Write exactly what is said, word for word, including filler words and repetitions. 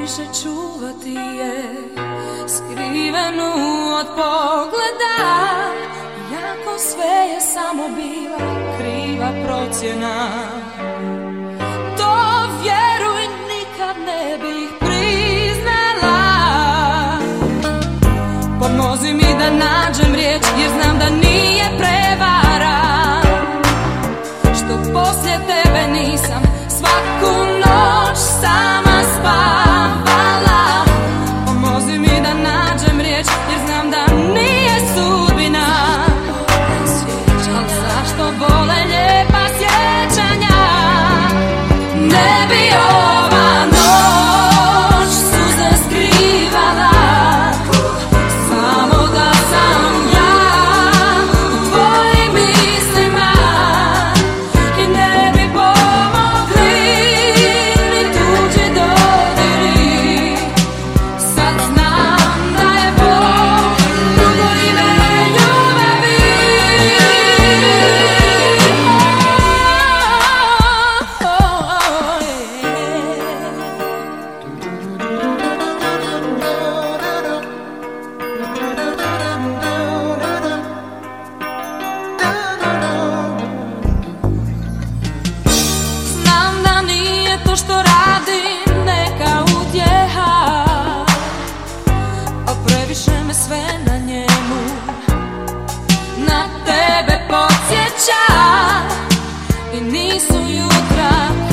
više čuvati je, skrivenu od pogleda, iako sve je samo bila kriva procjena. To vjeruj nikad ne bih priznala. Pomozi mi da nađem riječ, jer znam da nije prevara što poslije tebe nisam svaku noć sama spavala. Pomozi mi da nađem riječ, jer znam da nije sudbina. Al zašto bole lijepa sjećanja? Ne bi ova noć suze skrivala, samo da sam ja u tvojim mislima. I ne bi pomogli ni tuđi dodiri. Sad znam da je Bog drugo ime ljubavi. Znam da nije to što radim neka utjeha, a previše me sve na njemu na tebe podsjeća. I nisu jutra